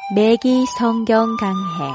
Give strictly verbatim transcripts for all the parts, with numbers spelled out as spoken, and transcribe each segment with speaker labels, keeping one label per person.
Speaker 1: 매기 성경 강해.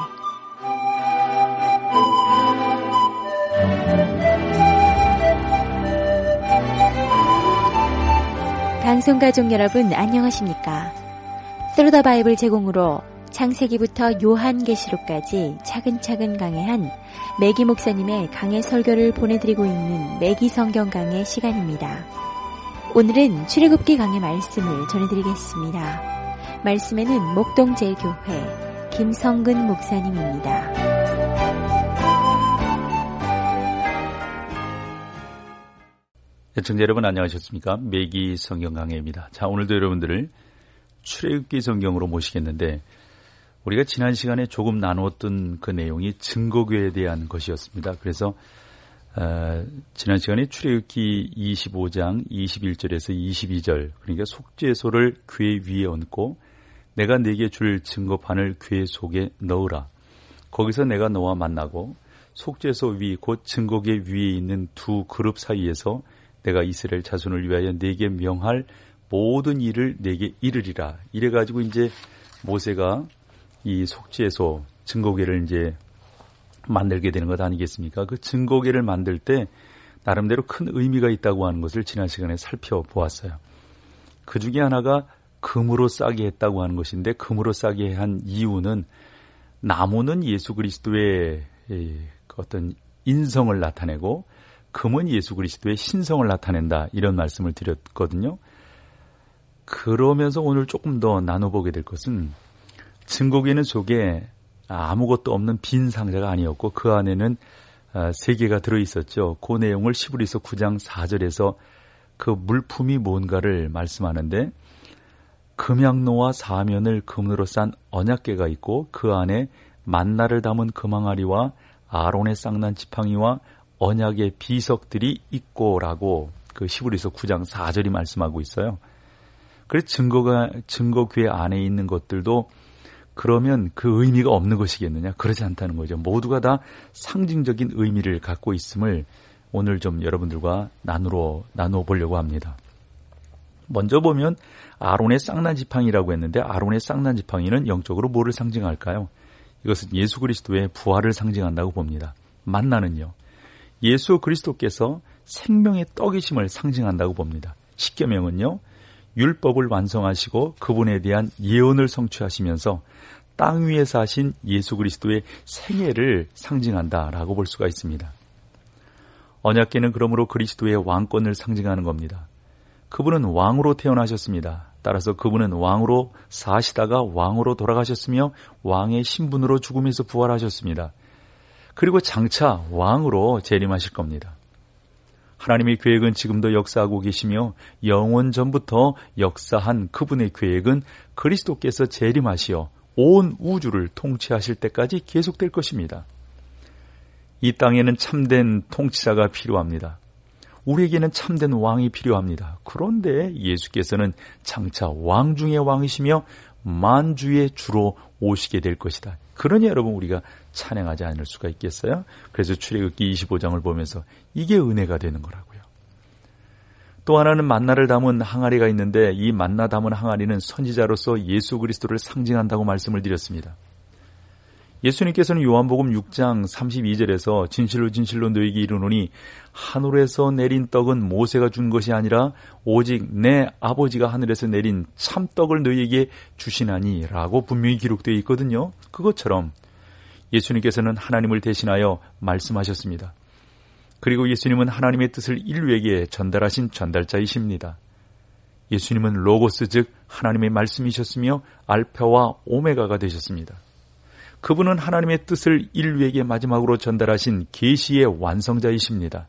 Speaker 1: 방송가족 여러분 안녕하십니까? 스루더 바이블 제공으로 창세기부터 요한계시록까지 차근차근 강해한 매기 목사님의 강해 설교를 보내드리고 있는 매기 성경 강해 시간입니다. 오늘은 출애굽기 강해 말씀을 전해드리겠습니다. 말씀에는 목동제일교회 김성근 목사님입니다.
Speaker 2: 애청자 여러분 안녕하셨습니까? 매기 성경 강해입니다. 자, 오늘도 여러분들을 출애굽기 성경으로 모시겠는데, 우리가 지난 시간에 조금 나누었던 그 내용이 증거교회에 대한 것이었습니다. 그래서 어, 지난 시간에 출애굽기 이십오 장 이십일 절에서 이십이 절, 그러니까 속죄소를 궤 위에 얹고 내가 네게 줄 증거판을 궤 속에 넣으라. 거기서 내가 너와 만나고 속죄소 위 곧 증거궤 위에 있는 두 그룹 사이에서 내가 이스라엘 자손을 위하여 네게 명할 모든 일을 네게 이르리라. 이래가지고 이제 모세가 이 속죄소 증거궤를 이제 만들게 되는 것 아니겠습니까? 그 증거궤를 만들 때 나름대로 큰 의미가 있다고 하는 것을 지난 시간에 살펴보았어요. 그 중에 하나가 금으로 싸게 했다고 하는 것인데, 금으로 싸게 한 이유는 나무는 예수 그리스도의 어떤 인성을 나타내고 금은 예수 그리스도의 신성을 나타낸다, 이런 말씀을 드렸거든요. 그러면서 오늘 조금 더 나눠보게 될 것은, 증거궤는 속에 아무것도 없는 빈 상자가 아니었고 그 안에는 세 개가 들어있었죠. 그 내용을 시브리서 구 장 사 절에서 그 물품이 뭔가를 말씀하는데, 금양로와 사면을 금으로 싼 언약궤가 있고 그 안에 만나를 담은 금항아리와 아론의 쌍난 지팡이와 언약의 비석들이 있고라고 그 시브리서 구 장 사 절이 말씀하고 있어요. 그래서 증거가 증거궤 안에 있는 것들도 그러면 그 의미가 없는 것이겠느냐? 그러지 않다는 거죠. 모두가 다 상징적인 의미를 갖고 있음을 오늘 좀 여러분들과 나누어 나누어 보려고 합니다. 먼저 보면 아론의 쌍난 지팡이라고 했는데, 아론의 쌍난 지팡이는 영적으로 뭐를 상징할까요? 이것은 예수 그리스도의 부활을 상징한다고 봅니다. 만나는요, 예수 그리스도께서 생명의 떡이심을 상징한다고 봅니다. 십계명은요, 율법을 완성하시고 그분에 대한 예언을 성취하시면서 땅 위에 사신 예수 그리스도의 생애를 상징한다라고 볼 수가 있습니다. 언약궤는 그러므로 그리스도의 왕권을 상징하는 겁니다. 그분은 왕으로 태어나셨습니다. 따라서 그분은 왕으로 사시다가 왕으로 돌아가셨으며 왕의 신분으로 죽음에서 부활하셨습니다. 그리고 장차 왕으로 재림하실 겁니다. 하나님의 계획은 지금도 역사하고 계시며 영원 전부터 역사한 그분의 계획은 그리스도께서 재림하시어 온 우주를 통치하실 때까지 계속될 것입니다. 이 땅에는 참된 통치자가 필요합니다. 우리에게는 참된 왕이 필요합니다. 그런데 예수께서는 장차 왕 중의 왕이시며 만주의 주로 오시게 될 것이다. 그러니 여러분, 우리가 찬양하지 않을 수가 있겠어요? 그래서 출애굽기 이십오 장을 보면서 이게 은혜가 되는 거라고요. 또 하나는 만나를 담은 항아리가 있는데, 이 만나 담은 항아리는 선지자로서 예수 그리스도를 상징한다고 말씀을 드렸습니다. 예수님께서는 요한복음 육 장 삼십이 절에서 진실로 진실로 너희에게 이르노니 하늘에서 내린 떡은 모세가 준 것이 아니라 오직 내 아버지가 하늘에서 내린 참떡을 너희에게 주시나니 라고 분명히 기록되어 있거든요. 그것처럼 예수님께서는 하나님을 대신하여 말씀하셨습니다. 그리고 예수님은 하나님의 뜻을 인류에게 전달하신 전달자이십니다. 예수님은 로고스, 즉 하나님의 말씀이셨으며 알파와 오메가가 되셨습니다. 그분은 하나님의 뜻을 인류에게 마지막으로 전달하신 계시의 완성자이십니다.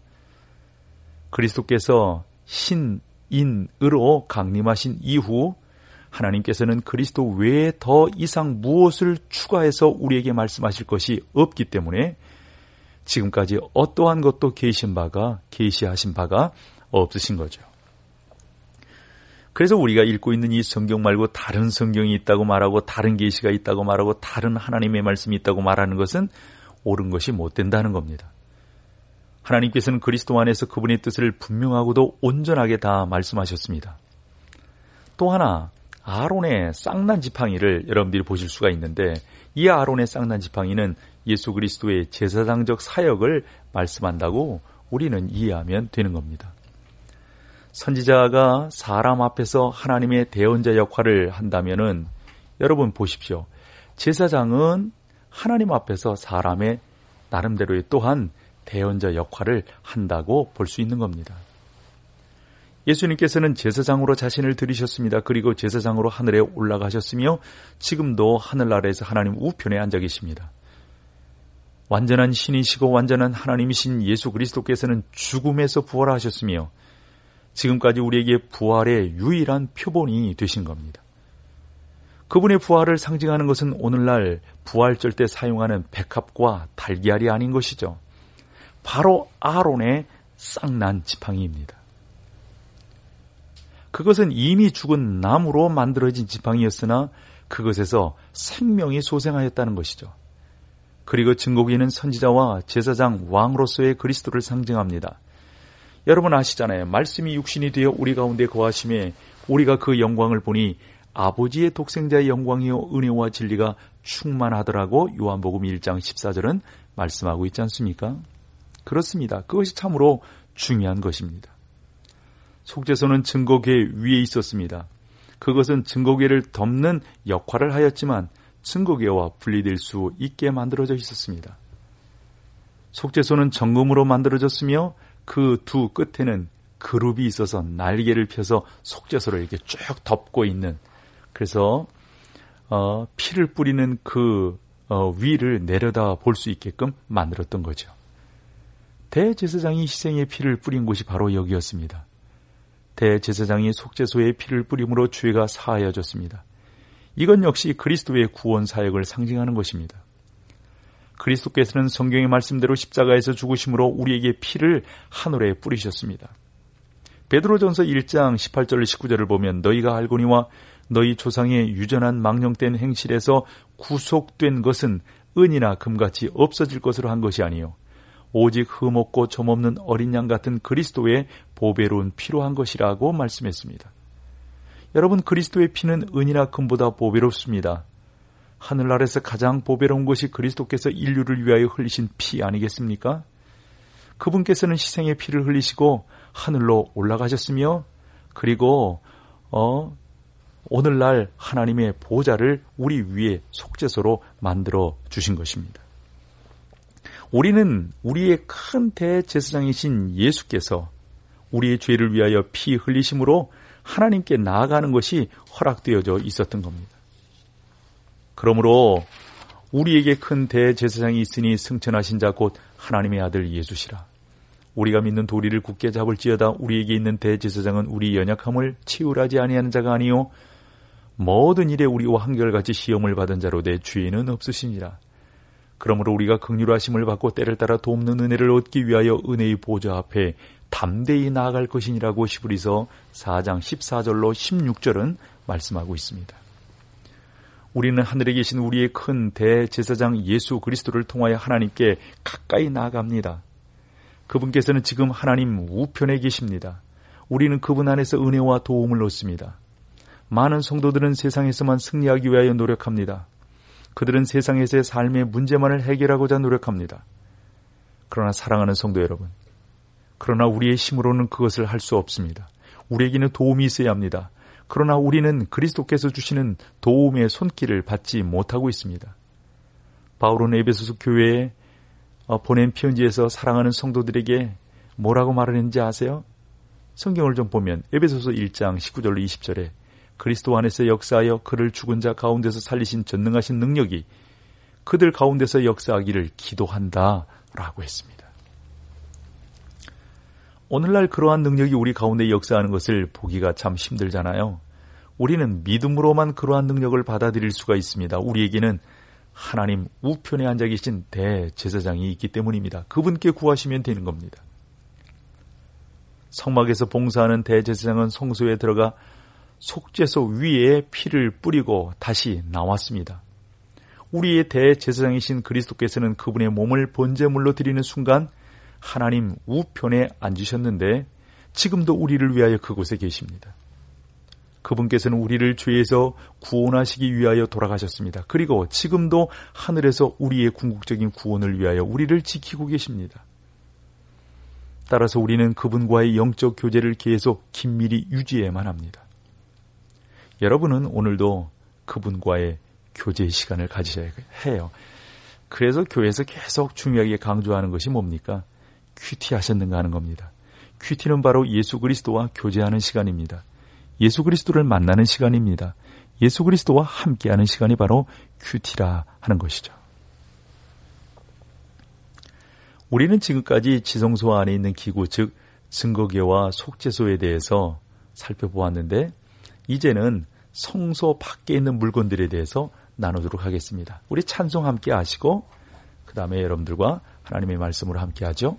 Speaker 2: 그리스도께서 신인으로 강림하신 이후 하나님께서는 그리스도 외에 더 이상 무엇을 추가해서 우리에게 말씀하실 것이 없기 때문에 지금까지 어떠한 것도 계신 바가 계시하신 바가 없으신 거죠. 그래서 우리가 읽고 있는 이 성경 말고 다른 성경이 있다고 말하고 다른 계시가 있다고 말하고 다른 하나님의 말씀이 있다고 말하는 것은 옳은 것이 못 된다는 겁니다. 하나님께서는 그리스도 안에서 그분의 뜻을 분명하고도 온전하게 다 말씀하셨습니다. 또 하나, 아론의 쌍난 지팡이를 여러분들이 보실 수가 있는데, 이 아론의 쌍난 지팡이는 예수 그리스도의 제사장적 사역을 말씀한다고 우리는 이해하면 되는 겁니다. 선지자가 사람 앞에서 하나님의 대언자 역할을 한다면은 여러분 보십시오. 제사장은 하나님 앞에서 사람의 나름대로의 또한 대언자 역할을 한다고 볼 수 있는 겁니다. 예수님께서는 제사장으로 자신을 들이셨습니다. 그리고 제사장으로 하늘에 올라가셨으며 지금도 하늘나라에서 하나님 우편에 앉아 계십니다. 완전한 신이시고 완전한 하나님이신 예수 그리스도께서는 죽음에서 부활하셨으며 지금까지 우리에게 부활의 유일한 표본이 되신 겁니다. 그분의 부활을 상징하는 것은 오늘날 부활절 때 사용하는 백합과 달걀이 아닌 것이죠. 바로 아론의 쌍난 지팡이입니다. 그것은 이미 죽은 나무로 만들어진 지팡이였으나 그것에서 생명이 소생하였다는 것이죠. 그리고 증거기는 선지자와 제사장 왕으로서의 그리스도를 상징합니다. 여러분 아시잖아요. 말씀이 육신이 되어 우리 가운데 거하심에 우리가 그 영광을 보니 아버지의 독생자의 영광이요 은혜와 진리가 충만하더라고 요한복음 일 장 십사 절은 말씀하고 있지 않습니까? 그렇습니다. 그것이 참으로 중요한 것입니다. 속죄소는 증거궤 위에 있었습니다. 그것은 증거궤를 덮는 역할을 하였지만 증거궤와 분리될 수 있게 만들어져 있었습니다. 속죄소는 정금으로 만들어졌으며 그 두 끝에는 그룹이 있어서 날개를 펴서 속죄소를 이렇게 쭉 덮고 있는, 그래서 어, 피를 뿌리는 그 어, 위를 내려다 볼 수 있게끔 만들었던 거죠. 대제사장이 희생의 피를 뿌린 곳이 바로 여기였습니다. 대제사장이 속죄소에 피를 뿌림으로 죄가 사하여졌습니다. 이건 역시 그리스도의 구원 사역을 상징하는 것입니다. 그리스도께서는 성경의 말씀대로 십자가에서 죽으심으로 우리에게 피를 하늘에 뿌리셨습니다. 베드로전서 일 장 십팔 절 십구 절을 보면 너희가 알거니와 너희 조상의 유전한 망령된 행실에서 구속된 것은 은이나 금같이 없어질 것으로 한 것이 아니요 오직 흠없고 점없는 어린 양 같은 그리스도의 보배로운 피로 한 것이라고 말씀했습니다. 여러분, 그리스도의 피는 은이나 금보다 보배롭습니다. 하늘나라에서 가장 보배로운 것이 그리스도께서 인류를 위하여 흘리신 피 아니겠습니까? 그분께서는 희생의 피를 흘리시고 하늘로 올라가셨으며 그리고 어, 오늘날 하나님의 보좌를 우리 위에 속죄소로 만들어 주신 것입니다. 우리는 우리의 큰 대제사장이신 예수께서 우리의 죄를 위하여 피 흘리심으로 하나님께 나아가는 것이 허락되어져 있었던 겁니다. 그러므로 우리에게 큰 대제사장이 있으니 승천하신 자 곧 하나님의 아들 예수시라. 우리가 믿는 도리를 굳게 잡을지어다. 우리에게 있는 대제사장은 우리 연약함을 치유하지 아니하는 자가 아니요 모든 일에 우리와 한결같이 시험을 받은 자로 내 주인은 없으시니라. 그러므로 우리가 긍휼하심을 받고 때를 따라 돕는 은혜를 얻기 위하여 은혜의 보좌 앞에 담대히 나아갈 것이니라고 시브리서 사 장 십사 절로 십육 절은 말씀하고 있습니다. 우리는 하늘에 계신 우리의 큰 대제사장 예수 그리스도를 통하여 하나님께 가까이 나아갑니다. 그분께서는 지금 하나님 우편에 계십니다. 우리는 그분 안에서 은혜와 도움을 얻습니다. 많은 성도들은 세상에서만 승리하기 위하여 노력합니다. 그들은 세상에서의 삶의 문제만을 해결하고자 노력합니다. 그러나 사랑하는 성도 여러분, 그러나 우리의 힘으로는 그것을 할 수 없습니다. 우리에게는 도움이 있어야 합니다. 그러나 우리는 그리스도께서 주시는 도움의 손길을 받지 못하고 있습니다. 바울은 에베소서 교회에 보낸 편지에서 사랑하는 성도들에게 뭐라고 말하는지 아세요? 성경을 좀 보면 에베소서 일 장 십구 절로 이십 절에 그리스도 안에서 역사하여 그를 죽은 자 가운데서 살리신 전능하신 능력이 그들 가운데서 역사하기를 기도한다 라고 했습니다. 오늘날 그러한 능력이 우리 가운데 역사하는 것을 보기가 참 힘들잖아요. 우리는 믿음으로만 그러한 능력을 받아들일 수가 있습니다. 우리에게는 하나님 우편에 앉아 계신 대제사장이 있기 때문입니다. 그분께 구하시면 되는 겁니다. 성막에서 봉사하는 대제사장은 성소에 들어가 속죄소 위에 피를 뿌리고 다시 나왔습니다. 우리의 대제사장이신 그리스도께서는 그분의 몸을 번제물로 드리는 순간 하나님 우편에 앉으셨는데 지금도 우리를 위하여 그곳에 계십니다. 그분께서는 우리를 죄에서 구원하시기 위하여 돌아가셨습니다. 그리고 지금도 하늘에서 우리의 궁극적인 구원을 위하여 우리를 지키고 계십니다. 따라서 우리는 그분과의 영적 교제를 계속 긴밀히 유지해야만 합니다. 여러분은 오늘도 그분과의 교제의 시간을 가지셔야 해요. 그래서 교회에서 계속 중요하게 강조하는 것이 뭡니까? 큐티 하셨는가 하는 겁니다. 큐티는 바로 예수 그리스도와 교제하는 시간입니다. 예수 그리스도를 만나는 시간입니다. 예수 그리스도와 함께하는 시간이 바로 큐티라 하는 것이죠. 우리는 지금까지 지성소 안에 있는 기구, 즉 증거궤와 속죄소에 대해서 살펴보았는데 이제는 성소 밖에 있는 물건들에 대해서 나누도록 하겠습니다. 우리 찬송 함께 하시고 그 다음에 여러분들과 하나님의 말씀으로 함께 하죠.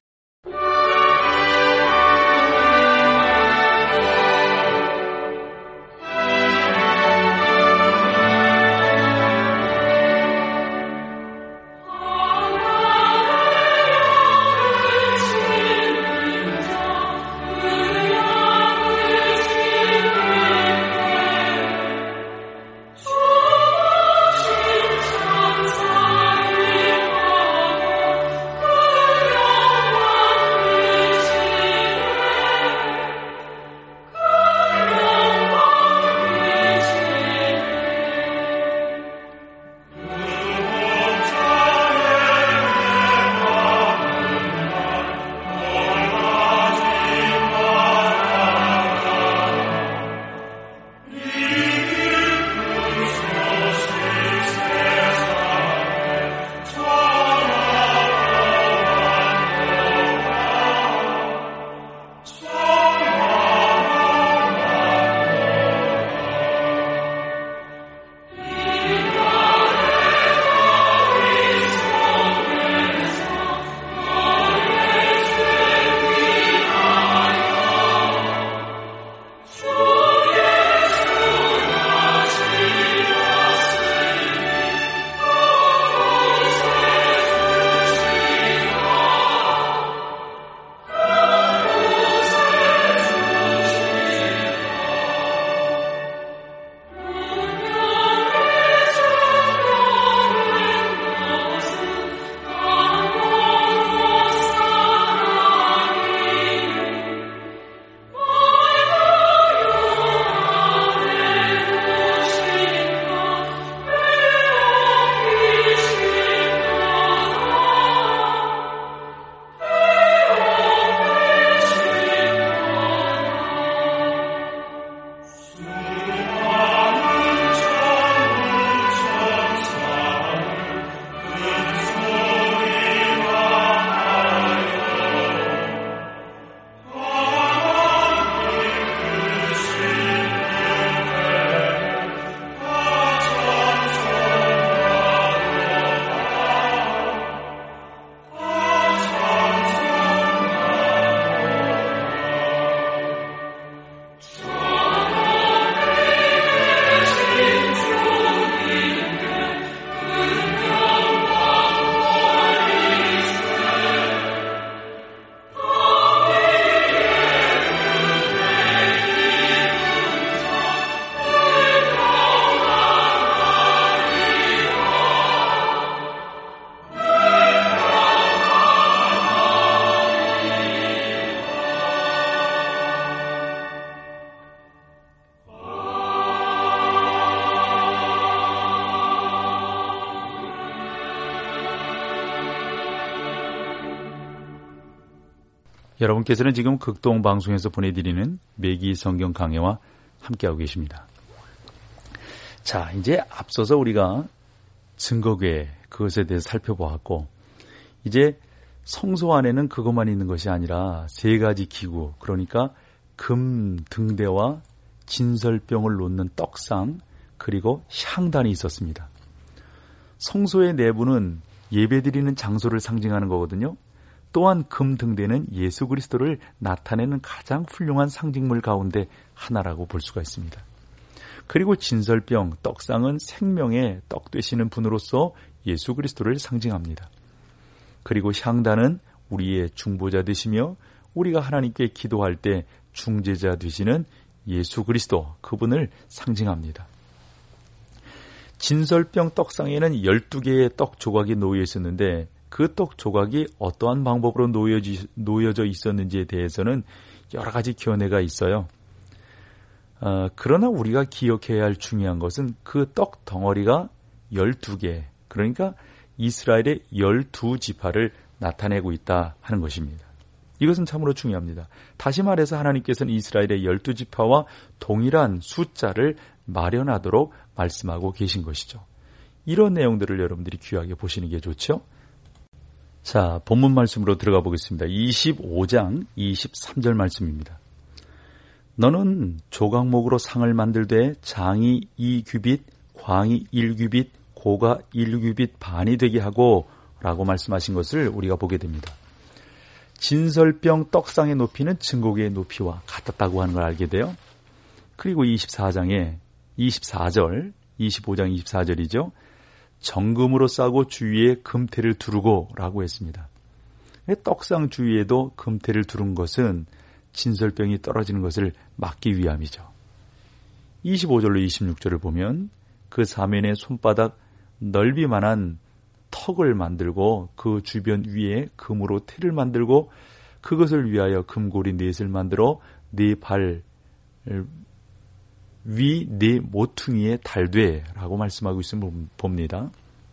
Speaker 2: 여러분께서는 지금 극동방송에서 보내드리는 매기 성경 강해와 함께하고 계십니다. 자, 이제 앞서서 우리가 증거궤 그것에 대해서 살펴보았고 이제 성소 안에는 그것만 있는 것이 아니라 세 가지 기구, 그러니까 금 등대와 진설병을 놓는 떡상 그리고 향단이 있었습니다. 성소의 내부는 예배드리는 장소를 상징하는 거거든요. 또한 금 등대는 예수 그리스도를 나타내는 가장 훌륭한 상징물 가운데 하나라고 볼 수가 있습니다. 그리고 진설병, 떡상은 생명의 떡 되시는 분으로서 예수 그리스도를 상징합니다. 그리고 향단은 우리의 중보자 되시며 우리가 하나님께 기도할 때 중재자 되시는 예수 그리스도, 그분을 상징합니다. 진설병 떡상에는 열두 개의 떡 조각이 놓여 있었는데 그 떡 조각이 어떠한 방법으로 놓여지, 놓여져 있었는지에 대해서는 여러 가지 견해가 있어요. 어, 그러나 우리가 기억해야 할 중요한 것은 그 떡 덩어리가 열두 개, 그러니까 이스라엘의 열두 지파를 나타내고 있다 하는 것입니다. 이것은 참으로 중요합니다. 다시 말해서 하나님께서는 이스라엘의 열두 지파와 동일한 숫자를 마련하도록 말씀하고 계신 것이죠. 이런 내용들을 여러분들이 귀하게 보시는 게 좋죠. 자, 본문 말씀으로 들어가 보겠습니다. 이십오 장 이십삼 절 말씀입니다. 너는 조각목으로 상을 만들되 장이 이 규빗, 광이 일 규빗, 고가 일 규빗 반이 되게 하고 라고 말씀하신 것을 우리가 보게 됩니다. 진설병 떡상의 높이는 증거계의 높이와 같았다고 하는 걸 알게 돼요. 그리고 이십사 장에 이십사 절, 이십오 장 이십사 절이죠. 정금으로 싸고 주위에 금태를 두르고 라고 했습니다. 떡상 주위에도 금태를 두른 것은 진설병이 떨어지는 것을 막기 위함이죠. 이십오 절로 이십육 절을 보면 그 사면에 손바닥 넓이만한 턱을 만들고 그 주변 위에 금으로 태를 만들고 그것을 위하여 금고리 넷을 만들어 네 발 위 네 모퉁이에 달되 라고 말씀하고 있음을 봅니다.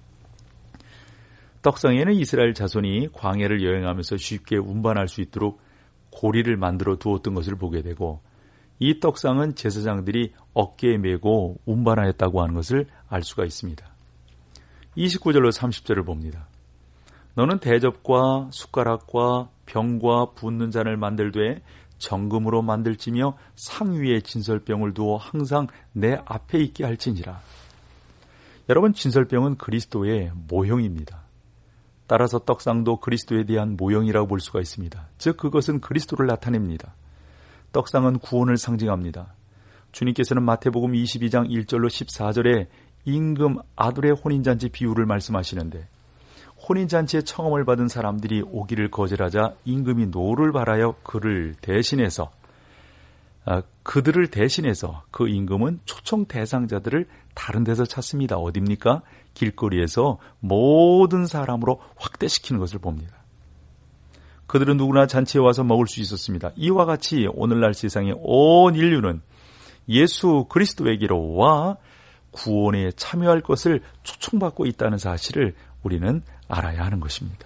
Speaker 2: 떡상에는 이스라엘 자손이 광야를 여행하면서 쉽게 운반할 수 있도록 고리를 만들어 두었던 것을 보게 되고 이 떡상은 제사장들이 어깨에 메고 운반하였다고 하는 것을 알 수가 있습니다. 이십구 절로 삼십 절을 봅니다. 너는 대접과 숟가락과 병과 붓는 잔을 만들되 정금으로 만들지며 상 위에 진설병을 두어 항상 내 앞에 있게 할지니라. 여러분, 진설병은 그리스도의 모형입니다. 따라서 떡상도 그리스도에 대한 모형이라고 볼 수가 있습니다. 즉 그것은 그리스도를 나타냅니다. 떡상은 구원을 상징합니다. 주님께서는 마태복음 이십이 장 일 절로 십사 절에 임금 아둘의 혼인잔치 비유를 말씀하시는데 혼인잔치에 청함을 받은 사람들이 오기를 거절하자 임금이 노를 바라여 그를 대신해서 아, 그들을 대신해서 그 임금은 초청 대상자들을 다른 데서 찾습니다. 어디입니까? 길거리에서 모든 사람으로 확대시키는 것을 봅니다. 그들은 누구나 잔치에 와서 먹을 수 있었습니다. 이와 같이 오늘날 세상의 온 인류는 예수 그리스도에게로 와 구원에 참여할 것을 초청받고 있다는 사실을 우리는 알아야 하는 것입니다.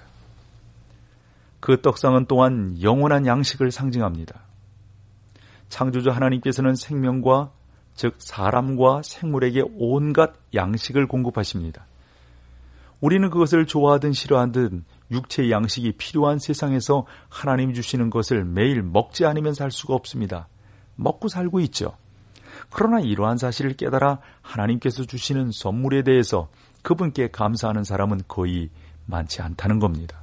Speaker 2: 그 떡상은 또한 영원한 양식을 상징합니다. 창조주 하나님께서는 생명과 즉 사람과 생물에게 온갖 양식을 공급하십니다. 우리는 그것을 좋아하든 싫어하든 육체의 양식이 필요한 세상에서 하나님이 주시는 것을 매일 먹지 않으면 살 수가 없습니다. 먹고 살고 있죠. 그러나 이러한 사실을 깨달아 하나님께서 주시는 선물에 대해서 그분께 감사하는 사람은 거의 많지 않다는 겁니다.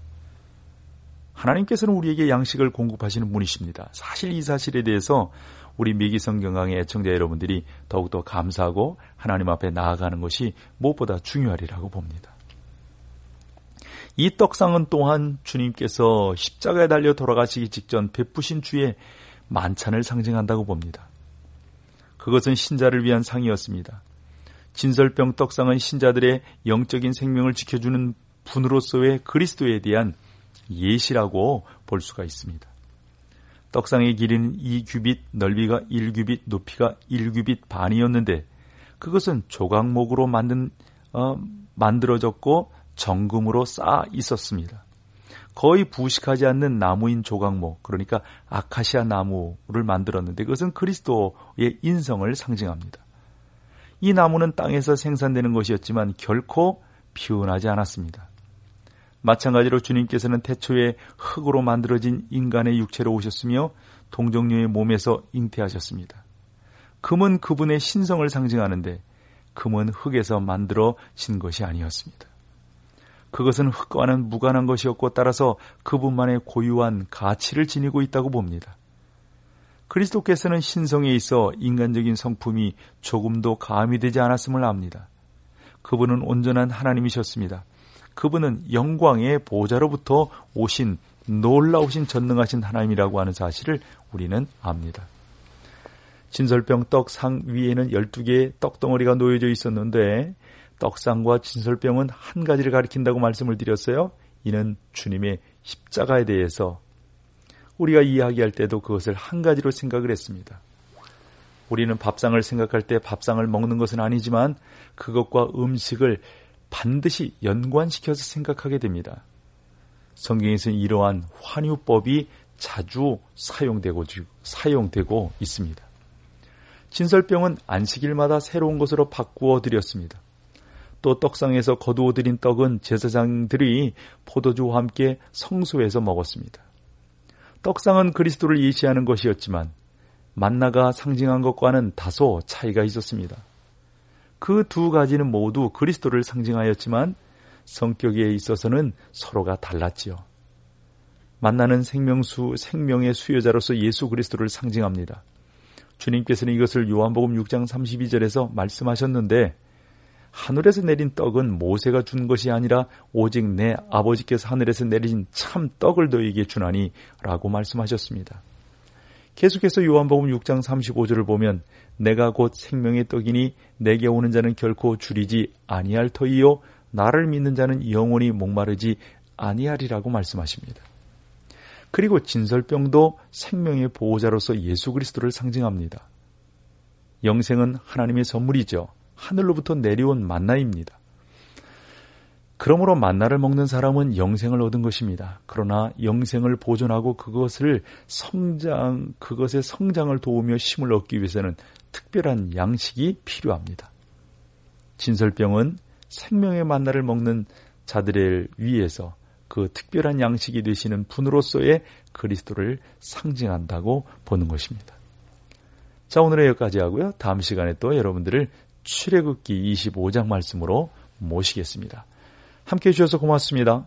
Speaker 2: 하나님께서는 우리에게 양식을 공급하시는 분이십니다. 사실 이 사실에 대해서 우리 미기성경강의 애청자 여러분들이 더욱더 감사하고 하나님 앞에 나아가는 것이 무엇보다 중요하리라고 봅니다. 이 떡상은 또한 주님께서 십자가에 달려 돌아가시기 직전 베푸신 주의 만찬을 상징한다고 봅니다. 그것은 신자를 위한 상이었습니다. 진설병 떡상은 신자들의 영적인 생명을 지켜주는 분으로서의 그리스도에 대한 예시라고 볼 수가 있습니다. 떡상의 길이는 이 규빗, 넓이가 일 규빗, 높이가 일 규빗 반이었는데 그것은 조각목으로 만든, 어, 만들어졌고 정금으로 쌓아 있었습니다. 거의 부식하지 않는 나무인 조각목, 그러니까 아카시아 나무를 만들었는데 그것은 그리스도의 인성을 상징합니다. 이 나무는 땅에서 생산되는 것이었지만 결코 피어나지 않았습니다. 마찬가지로 주님께서는 태초에 흙으로 만들어진 인간의 육체로 오셨으며 동정녀의 몸에서 잉태하셨습니다. 금은 그분의 신성을 상징하는데 금은 흙에서 만들어진 것이 아니었습니다. 그것은 흙과는 무관한 것이었고 따라서 그분만의 고유한 가치를 지니고 있다고 봅니다. 그리스도께서는 신성에 있어 인간적인 성품이 조금도 가미되지 않았음을 압니다. 그분은 온전한 하나님이셨습니다. 그분은 영광의 보좌로부터 오신 놀라우신 전능하신 하나님이라고 하는 사실을 우리는 압니다. 진설병 떡상 위에는 열두 개의 떡덩어리가 놓여져 있었는데 떡상과 진설병은 한 가지를 가리킨다고 말씀을 드렸어요. 이는 주님의 십자가에 대해서 우리가 이야기할 때도 그것을 한 가지로 생각을 했습니다. 우리는 밥상을 생각할 때 밥상을 먹는 것은 아니지만 그것과 음식을 반드시 연관시켜서 생각하게 됩니다. 성경에서는 이러한 환유법이 자주 사용되고, 사용되고 있습니다. 진설병은 안식일마다 새로운 것으로 바꾸어 드렸습니다. 또 떡상에서 거두어 드린 떡은 제사장들이 포도주와 함께 성소에서 먹었습니다. 떡상은 그리스도를 예시하는 것이었지만 만나가 상징한 것과는 다소 차이가 있었습니다. 그 두 가지는 모두 그리스도를 상징하였지만 성격에 있어서는 서로가 달랐지요. 만나는 생명수, 생명의 수요자로서 예수 그리스도를 상징합니다. 주님께서는 이것을 요한복음 육 장 삼십이 절에서 말씀하셨는데 하늘에서 내린 떡은 모세가 준 것이 아니라 오직 내 아버지께서 하늘에서 내리신 참 떡을 너희에게 주나니 라고 말씀하셨습니다. 계속해서 요한복음 육 장 삼십오 절을 보면 내가 곧 생명의 떡이니 내게 오는 자는 결코 줄이지 아니할 터이요 나를 믿는 자는 영원히 목마르지 아니하리라고 말씀하십니다. 그리고 진설병도 생명의 보호자로서 예수 그리스도를 상징합니다. 영생은 하나님의 선물이죠. 하늘로부터 내려온 만나입니다. 그러므로 만나를 먹는 사람은 영생을 얻은 것입니다. 그러나 영생을 보존하고 그것을 성장, 그것의 성장을 도우며 힘을 얻기 위해서는 특별한 양식이 필요합니다. 진설병은 생명의 만나를 먹는 자들을 위해서 그 특별한 양식이 되시는 분으로서의 그리스도를 상징한다고 보는 것입니다. 자, 오늘은 여기까지 하고요. 다음 시간에 또 여러분들을 출애굽기 이십오 장 말씀으로 모시겠습니다. 함께해 주셔서 고맙습니다.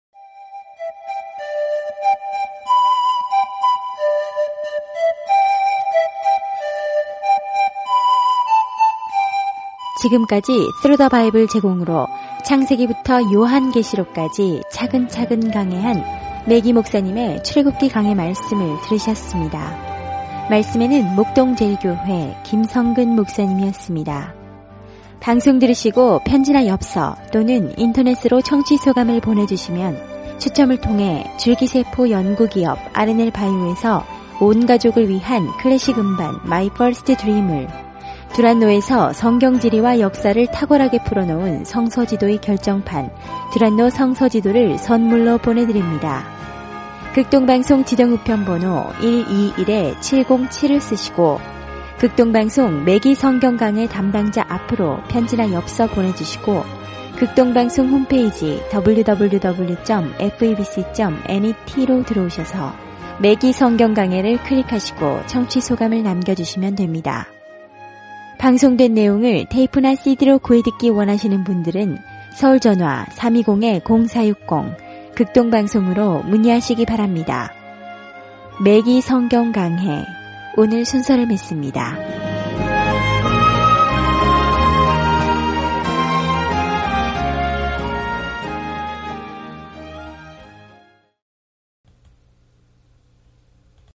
Speaker 1: 지금까지 Through the Bible 제공으로 창세기부터 요한계시록까지 차근차근 강해한 매기 목사님의 출애굽기 강해 말씀을 들으셨습니다. 말씀에는 목동제일교회 김성근 목사님이었습니다. 방송 들으시고 편지나 엽서 또는 인터넷으로 청취 소감을 보내주시면 추첨을 통해 줄기세포 연구기업 알엔엘 바이오에서 온 가족을 위한 클래식 음반 마이 퍼스트 드림을, 두란노에서 성경지리와 역사를 탁월하게 풀어놓은 성서지도의 결정판 두란노 성서지도를 선물로 보내드립니다. 극동방송 지정우편번호 일이일 칠공칠을 쓰시고 극동방송 매기 성경강의 담당자 앞으로 편지나 엽서 보내주시고 극동방송 홈페이지 더블유 더블유 더블유 점 에프이비씨 점 net로 들어오셔서 매기 성경강해를 클릭하시고 청취 소감을 남겨주시면 됩니다. 방송된 내용을 테이프나 씨디로 구해듣기 원하시는 분들은 서울전화 삼이공 공사육공 극동방송으로 문의하시기 바랍니다. 매기 성경 강해 오늘 순서를 맺습니다.